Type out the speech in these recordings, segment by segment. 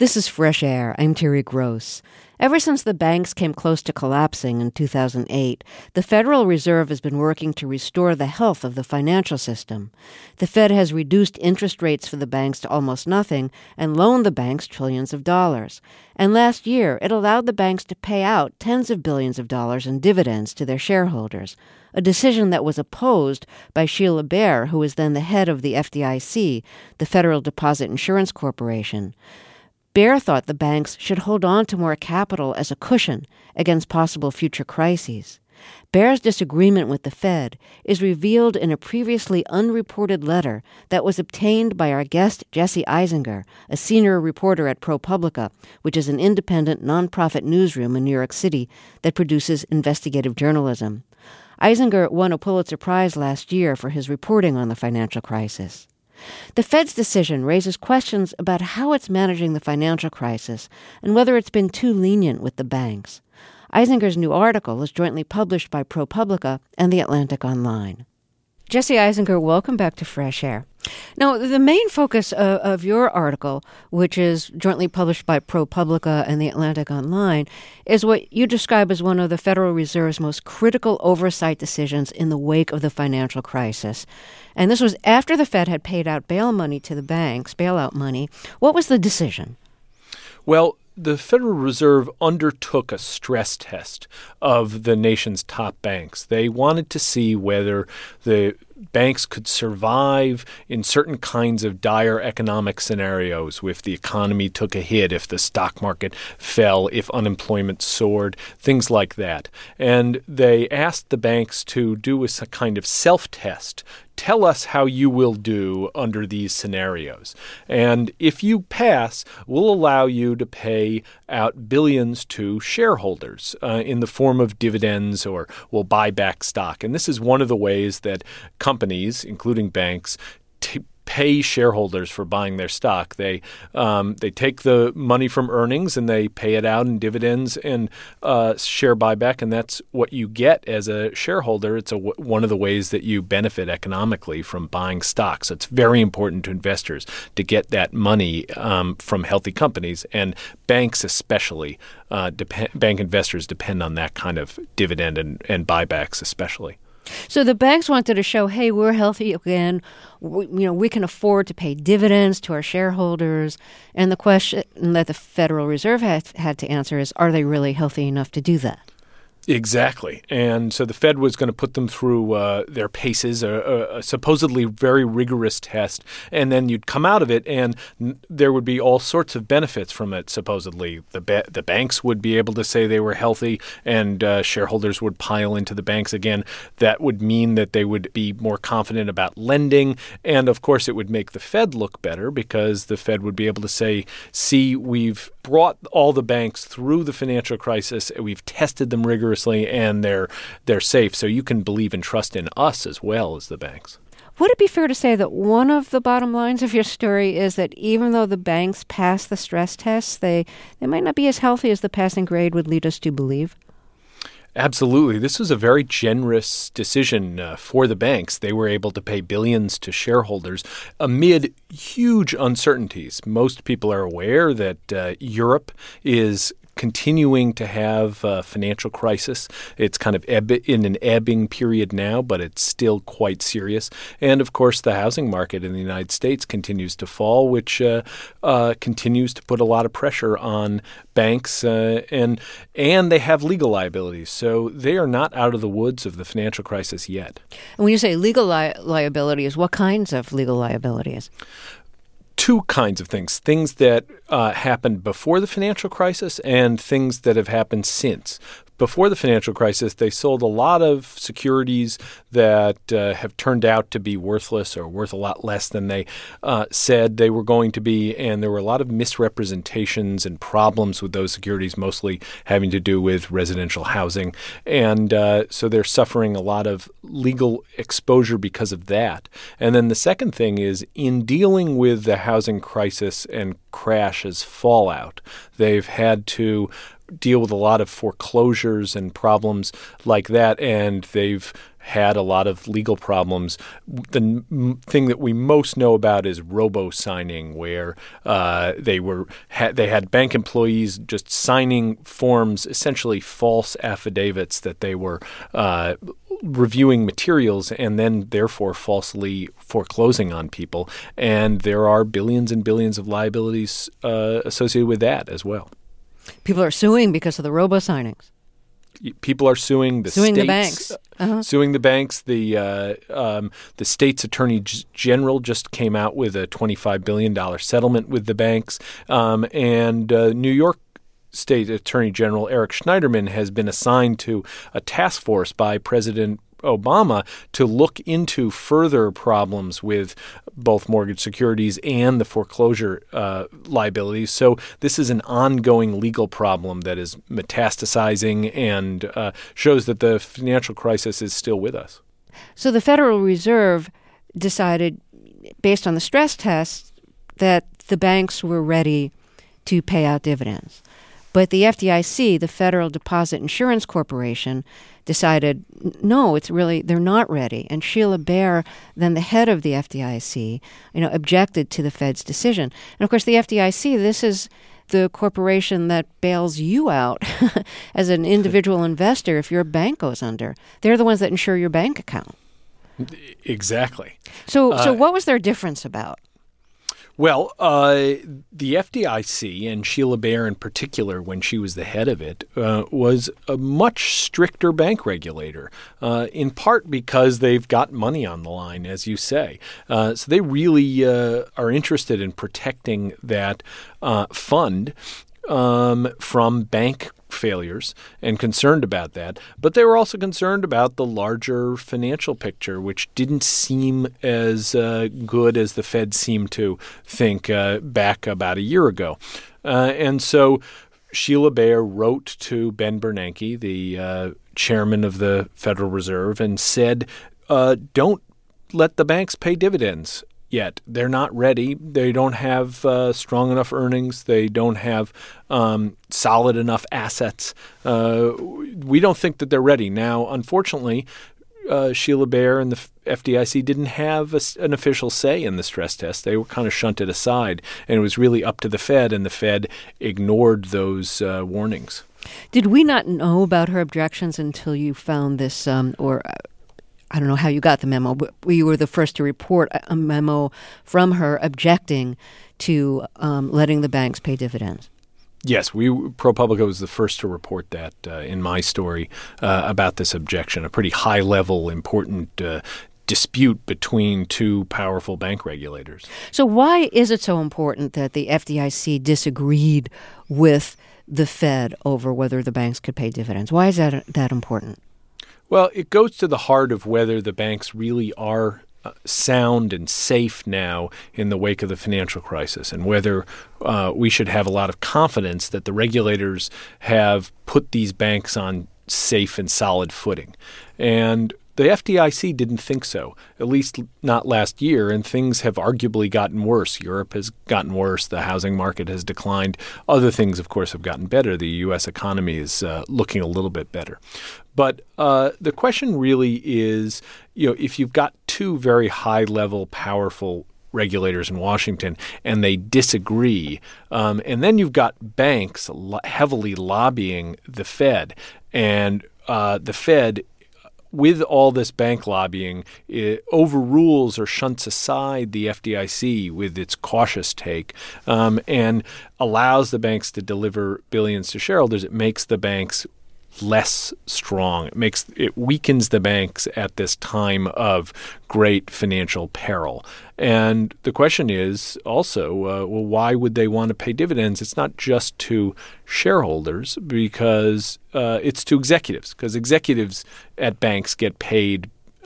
This is Fresh Air. I'm Terry Gross. Ever since the banks came close to collapsing in 2008, the Federal Reserve has been working to restore the health of the financial system. The Fed has reduced interest rates for the banks to almost nothing and loaned the banks trillions of dollars. And last year, it allowed the banks to pay out tens of billions of dollars in dividends to their shareholders, a decision that was opposed by Sheila Bair, who was then the head of the FDIC, the Federal Deposit Insurance Corporation. Bair thought the banks should hold on to more capital as a cushion against possible future crises. Bair's disagreement with the Fed is revealed in a previously unreported letter that was obtained by our guest Jesse Eisinger, a senior reporter at ProPublica, which is an independent nonprofit newsroom in New York City that produces investigative journalism. Eisinger won a Pulitzer Prize last year for his reporting on the financial crisis. The Fed's decision raises questions about how it's managing the financial crisis and whether it's been too lenient with the banks. Eisinger's new article is jointly published by ProPublica and The Atlantic Online. Jesse Eisinger, welcome back to Fresh Air. Now, the main focus of your article, which is jointly published by ProPublica and The Atlantic Online, is what you describe as one of the Federal Reserve's most critical oversight decisions in the wake of the financial crisis. And this was after the Fed had paid out bail money to the banks, bailout money. What was the decision? Well, the Federal Reserve undertook a stress test of the nation's top banks. They wanted to see whether the banks could survive in certain kinds of dire economic scenarios, if the economy took a hit, if the stock market fell, if unemployment soared, things like that. And they asked the banks to do a kind of self-test. Tell us how you will do under these scenarios. And if you pass, we'll allow you to pay out billions to shareholders in the form of dividends, or we'll buy back stock. And this is one of the ways that companies, including banks, pay shareholders for buying their stock. They take the money from earnings and they pay it out in dividends and share buyback, and that's what you get as a shareholder. It's one of the ways that you benefit economically from buying stock. So it's very important to investors to get that money from healthy companies, and banks especially. Bank investors depend on that kind of dividend and buybacks especially. So the banks wanted to show, hey, we're healthy again. We can afford to pay dividends to our shareholders. And the question that the Federal Reserve had to answer is, are they really healthy enough to do that? Exactly. And so the Fed was going to put them through their paces, a supposedly very rigorous test, and then you'd come out of it and there would be all sorts of benefits from it, supposedly. The banks would be able to say they were healthy, and shareholders would pile into the banks again. That would mean that they would be more confident about lending, and of course it would make the Fed look better, because the Fed would be able to say, see, we've brought all the banks through the financial crisis, we've tested them rigorously, and they're safe. So you can believe and trust in us as well as the banks. Would it be fair to say that one of the bottom lines of your story is that even though the banks pass the stress tests, they might not be as healthy as the passing grade would lead us to believe? Absolutely. This was a very generous decision for the banks. They were able to pay billions to shareholders amid huge uncertainties. Most people are aware that Europe is continuing to have a financial crisis. It's kind of in an ebbing period now, but it's still quite serious. And, of course, the housing market in the United States continues to fall, which continues to put a lot of pressure on banks, and they have legal liabilities. So they are not out of the woods of the financial crisis yet. And when you say legal liabilities, what kinds of legal liabilities? Two kinds of things that happened before the financial crisis and things that have happened since. Before the financial crisis, they sold a lot of securities that have turned out to be worthless or worth a lot less than they said they were going to be. And there were a lot of misrepresentations and problems with those securities, mostly having to do with residential housing. And so they're suffering a lot of legal exposure because of that. And then the second thing is, in dealing with the housing crisis and crash as fallout, they've had to deal with a lot of foreclosures and problems like that, and they've had a lot of legal problems. The thing that we most know about is robo-signing, where they had bank employees just signing forms, essentially false affidavits that they were reviewing materials and then therefore falsely foreclosing on people. And there are billions and billions of liabilities associated with that as well. People are suing because of the robo-signings. People are suing the suing states, the banks. Suing the banks. The state's attorney general just came out with a $25 billion settlement with the banks, and New York State Attorney General Eric Schneiderman has been assigned to a task force by President Obama to look into further problems with both mortgage securities and the foreclosure liabilities. So this is an ongoing legal problem that is metastasizing and shows that the financial crisis is still with us. So the Federal Reserve decided, based on the stress tests, that the banks were ready to pay out dividends. But the FDIC, the Federal Deposit Insurance Corporation, decided, no, they're not ready. And Sheila Bair, then the head of the FDIC, objected to the Fed's decision. And of course, the FDIC, this is the corporation that bails you out as an individual investor if your bank goes under. They're the ones that insure your bank account. Exactly. So what was their difference about? Well, the FDIC, and Sheila Bair in particular, when she was the head of it, was a much stricter bank regulator, in part because they've got money on the line, as you say. So they really are interested in protecting that fund from bank failures and concerned about that. But they were also concerned about the larger financial picture, which didn't seem as good as the Fed seemed to think back about a year ago. And so Sheila Bair wrote to Ben Bernanke, the chairman of the Federal Reserve, and said, don't let the banks pay dividends yet. They're not ready. They don't have strong enough earnings. They don't have solid enough assets. We don't think that they're ready. Now, unfortunately, Sheila Bair and the FDIC didn't have an official say in the stress test. They were kind of shunted aside, and it was really up to the Fed, and the Fed ignored those warnings. Did we not know about her objections until you found this, I don't know how you got the memo, but we were the first to report a memo from her objecting to letting the banks pay dividends? Yes, ProPublica was the first to report that in my story about this objection, a pretty high-level, important dispute between two powerful bank regulators. So why is it so important that the FDIC disagreed with the Fed over whether the banks could pay dividends? Why is that important? Well, it goes to the heart of whether the banks really are sound and safe now in the wake of the financial crisis, and whether we should have a lot of confidence that the regulators have put these banks on safe and solid footing. And the FDIC didn't think so, at least not last year, and things have arguably gotten worse. Europe has gotten worse. The housing market has declined. Other things, of course, have gotten better. The U.S. economy is looking a little bit better. But the question really is, if you've got two very high-level, powerful regulators in Washington and they disagree, and then you've got banks heavily lobbying the Fed, and the Fed, with all this bank lobbying, it overrules or shunts aside the FDIC with its cautious take, and allows the banks to deliver billions to shareholders. It makes the banks less strong. It weakens the banks at this time of great financial peril. And the question is also, why would they want to pay dividends? It's not just to shareholders, because it's to executives, because executives at banks get paid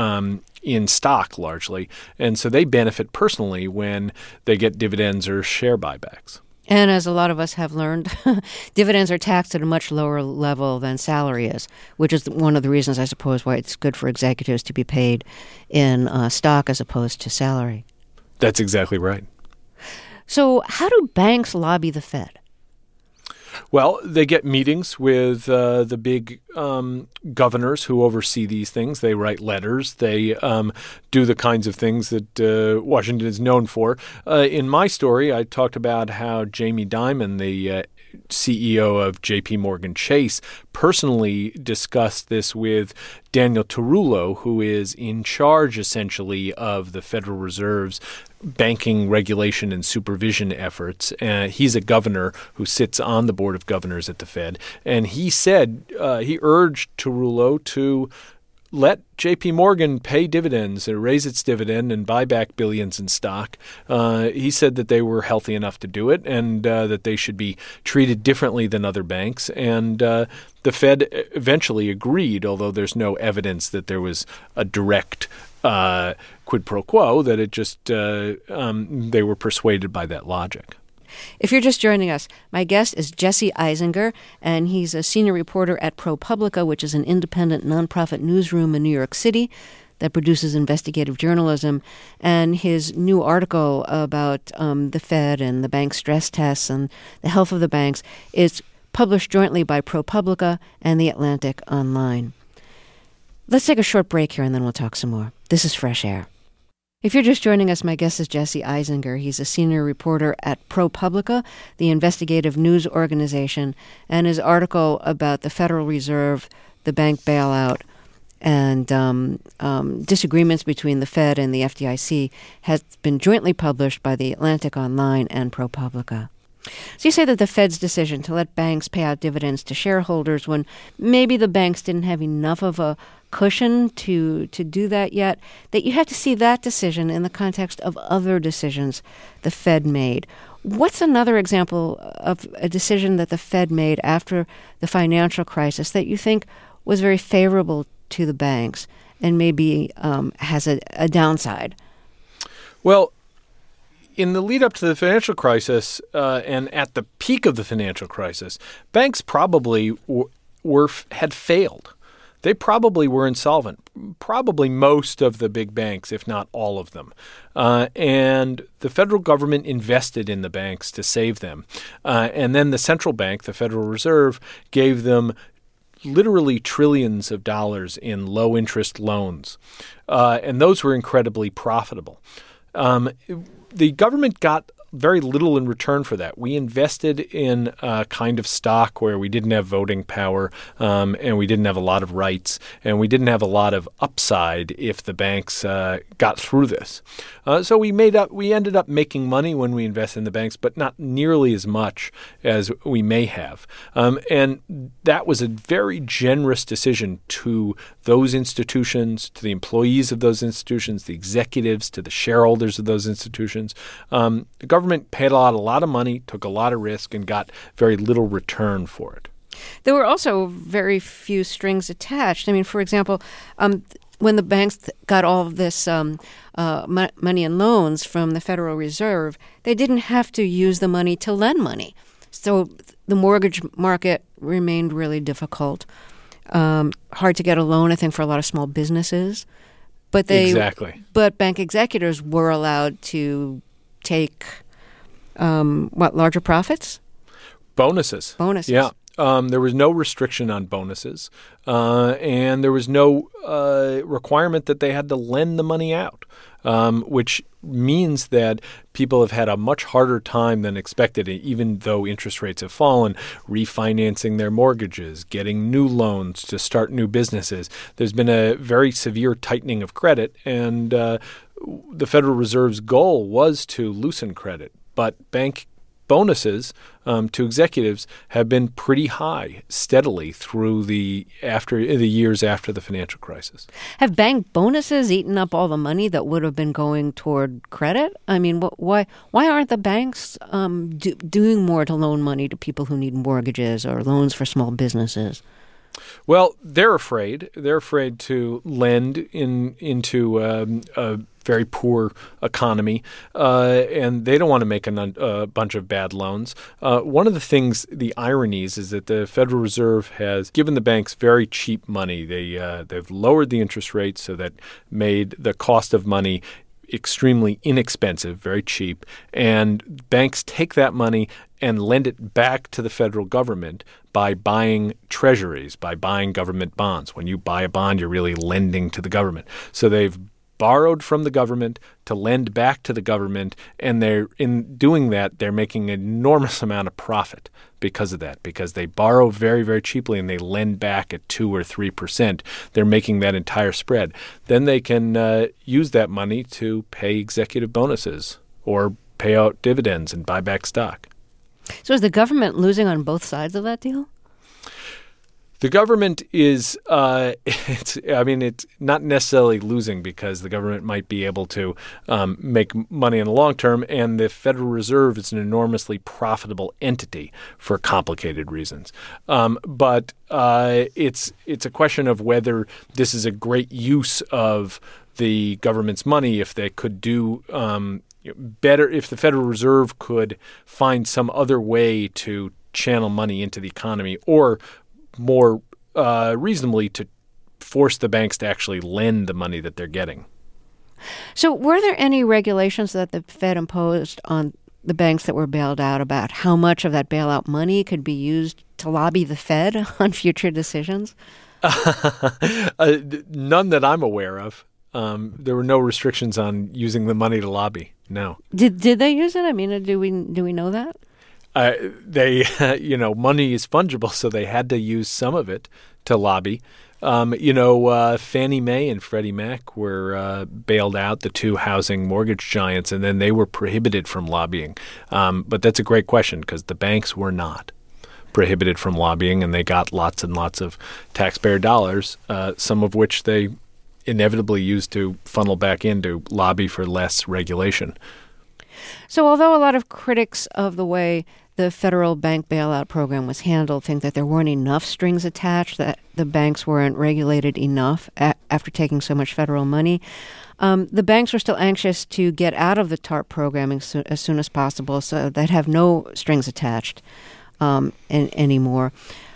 in stock largely, and so they benefit personally when they get dividends or share buybacks. And as a lot of us have learned, dividends are taxed at a much lower level than salary is, which is one of the reasons, I suppose, why it's good for executives to be paid in stock as opposed to salary. That's exactly right. So how do banks lobby the Fed? Well, they get meetings with the big governors who oversee these things. They write letters. They do the kinds of things that Washington is known for. In my story, I talked about how Jamie Dimon, the CEO of J.P. Morgan Chase, personally discussed this with Daniel Tarullo, who is in charge, essentially, of the Federal Reserve's banking regulation and supervision efforts. He's a governor who sits on the Board of Governors at the Fed. And he said, he urged Tarullo to let J.P. Morgan pay dividends or raise its dividend and buy back billions in stock. He said that they were healthy enough to do it and that they should be treated differently than other banks. And the Fed eventually agreed, although there's no evidence that there was a direct quid pro quo, that it just they were persuaded by that logic. If you're just joining us, my guest is Jesse Eisinger, and he's a senior reporter at ProPublica, which is an independent nonprofit newsroom in New York City that produces investigative journalism. And his new article about the Fed and the bank stress tests and the health of the banks is published jointly by ProPublica and The Atlantic Online. Let's take a short break here, and then we'll talk some more. This is Fresh Air. If you're just joining us, my guest is Jesse Eisinger. He's a senior reporter at ProPublica, the investigative news organization, and his article about the Federal Reserve, the bank bailout, and disagreements between the Fed and the FDIC has been jointly published by The Atlantic Online and ProPublica. So you say that the Fed's decision to let banks pay out dividends to shareholders when maybe the banks didn't have enough of a cushion to do that yet, that you have to see that decision in the context of other decisions the Fed made. What's another example of a decision that the Fed made after the financial crisis that you think was very favorable to the banks and maybe has a downside? Well, in the lead up to the financial crisis and at the peak of the financial crisis, banks probably had failed. They probably were insolvent, probably most of the big banks, if not all of them. And the federal government invested in the banks to save them. And then the central bank, the Federal Reserve, gave them literally trillions of dollars in low-interest loans. And those were incredibly profitable. The government got very little in return for that. We invested in a kind of stock where we didn't have voting power and we didn't have a lot of rights and we didn't have a lot of upside if the banks got through this. So we ended up making money when we invested in the banks, but not nearly as much as we may have. And that was a very generous decision to those institutions, to the employees of those institutions, the executives, to the shareholders of those institutions. The government paid a lot of money, took a lot of risk, and got very little return for it. There were also very few strings attached. I mean, for example, when the banks got all of this money and loans from the Federal Reserve, they didn't have to use the money to lend money. So the mortgage market remained really difficult. Hard to get a loan, I think, for a lot of small businesses. But Exactly. But bank executives were allowed to take larger profits? Bonuses. Yeah. There was no restriction on bonuses, and there was no requirement that they had to lend the money out, which means that people have had a much harder time than expected, even though interest rates have fallen, refinancing their mortgages, getting new loans to start new businesses. There's been a very severe tightening of credit, and the Federal Reserve's goal was to loosen credit. But bank bonuses to executives have been pretty high steadily through the years after the financial crisis. Have bank bonuses eaten up all the money that would have been going toward credit? I mean, why aren't the banks doing more to loan money to people who need mortgages or loans for small businesses? Well, they're afraid. They're afraid to lend into a very poor economy, and they don't want to make a bunch of bad loans. One of the things, the ironies, is that the Federal Reserve has given the banks very cheap money. They've lowered the interest rates so that made the cost of money extremely inexpensive, very cheap, and banks take that money and lend it back to the federal government by buying treasuries, by buying government bonds. When you buy a bond, you're really lending to the government. So they've borrowed from the government to lend back to the government, and in doing that, they're making an enormous amount of profit because of that, because they borrow very, very cheaply and they lend back at 2 or 3%. They're making that entire spread. Then they can use that money to pay executive bonuses or pay out dividends and buy back stock. So is the government losing on both sides of that deal? The government is, it's not necessarily losing, because the government might be able to make money in the long term, and the Federal Reserve is an enormously profitable entity for complicated reasons. But it's a question of whether this is a great use of the government's money, if they could do better, if the Federal Reserve could find some other way to channel money into the economy, or more reasonably to force the banks to actually lend the money that they're getting. So were there any regulations that the Fed imposed on the banks that were bailed out about how much of that bailout money could be used to lobby the Fed on future decisions? None that I'm aware of. There were no restrictions on using the money to lobby. No. Did they use it? I mean, do we know that? Money is fungible, so they had to use some of it to lobby. Fannie Mae and Freddie Mac were bailed out, the two housing mortgage giants, and then they were prohibited from lobbying. But that's a great question, because the banks were not prohibited from lobbying, and they got lots and lots of taxpayer dollars, some of which they inevitably used to funnel back in to lobby for less regulation. So although a lot of critics of the way the federal bank bailout program was handled think that there weren't enough strings attached, that the banks weren't regulated enough after taking so much federal money, the banks were still anxious to get out of the TARP program as soon as possible, so they'd have no strings attached anymore.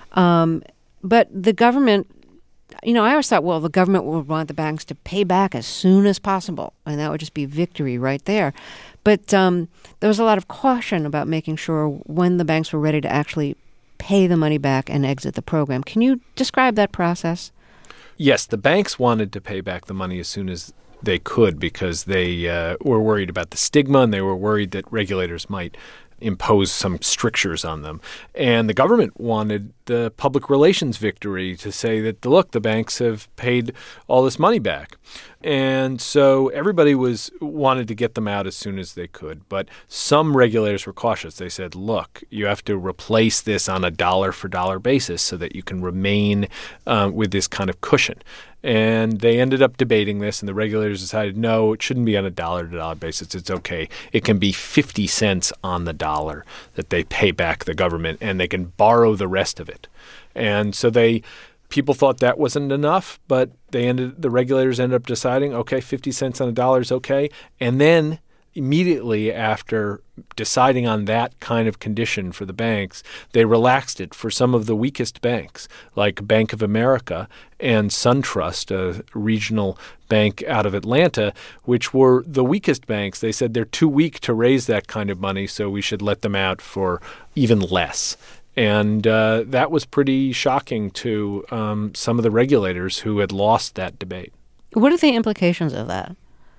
But the government, I always thought, well, the government would want the banks to pay back as soon as possible, and that would just be victory right there. But there was a lot of caution about making sure when the banks were ready to actually pay the money back and exit the program. Can you describe that process? Yes, the banks wanted to pay back the money as soon as they could, because they were worried about the stigma, and they were worried that regulators might impose some strictures on them. And the government wanted the public relations victory to say that, look, the banks have paid all this money back. And so everybody wanted to get them out as soon as they could. But some regulators were cautious. They said, look, you have to replace this on a dollar-for-dollar basis so that you can remain with this kind of cushion. And they ended up debating this, and the regulators decided, no, it shouldn't be on a dollar-to-dollar basis. It's okay. It can be 50 cents on the dollar that they pay back the government, and they can borrow the rest of it. And so people thought that wasn't enough, but the regulators ended up deciding, okay, 50 cents on a dollar is okay. And then immediately after deciding on that kind of condition for the banks, they relaxed it for some of the weakest banks, like Bank of America and SunTrust, a regional bank out of Atlanta, which were the weakest banks. They said they're too weak to raise that kind of money, so we should let them out for even less. And that was pretty shocking to some of the regulators who had lost that debate. What are the implications of that?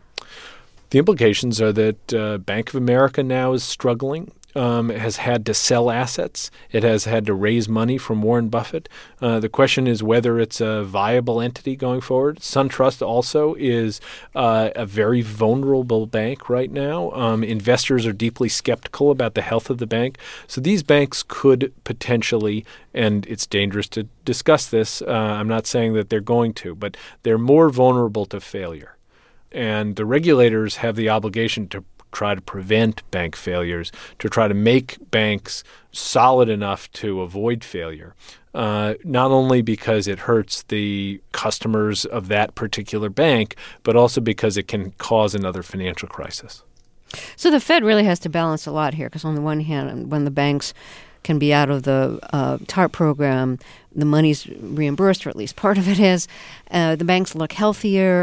The implications are that Bank of America now is struggling. It has had to sell assets. It has had to raise money from Warren Buffett. The question is whether it's a viable entity going forward. SunTrust also is a very vulnerable bank right now. Investors are deeply skeptical about the health of the bank. So these banks could potentially, and it's dangerous to discuss this, I'm not saying that they're going to, but they're more vulnerable to failure. And the regulators have the obligation to try to prevent bank failures, to try to make banks solid enough to avoid failure, not only because it hurts the customers of that particular bank, but also because it can cause another financial crisis. So the Fed really has to balance a lot here, because on the one hand, when the banks can be out of the TARP program, the money's reimbursed, or at least part of it is. The banks look healthier.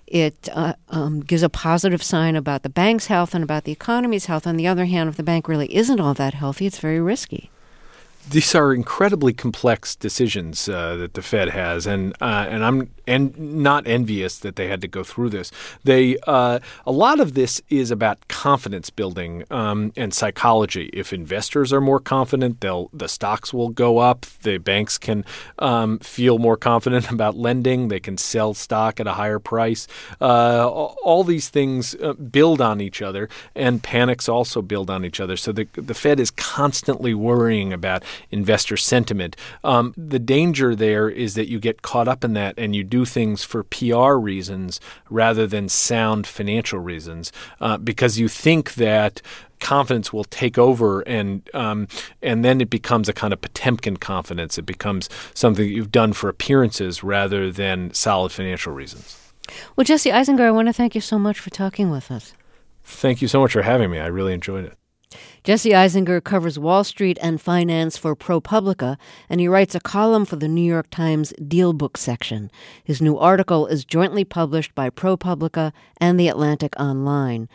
It gives a positive sign about the bank's health and about the economy's health. On the other hand, if the bank really isn't all that healthy, it's very risky. These are incredibly complex decisions that the Fed has, and I'm not envious that they had to go through this. A lot of this is about confidence building and psychology. If investors are more confident, the stocks will go up. The banks can feel more confident about lending. They can sell stock at a higher price. All these things build on each other, and panics also build on each other. So the Fed is constantly worrying about investor sentiment. The danger there is that you get caught up in that and you do things for PR reasons rather than sound financial reasons because you think that confidence will take over and then it becomes a kind of Potemkin confidence. It becomes something that you've done for appearances rather than solid financial reasons. Well, Jesse Eisinger, I want to thank you so much for talking with us. Thank you so much for having me. I really enjoyed it. Jesse Eisinger covers Wall Street and finance for ProPublica, and he writes a column for the New York Times Deal Book section. His new article is jointly published by ProPublica and The Atlantic Online.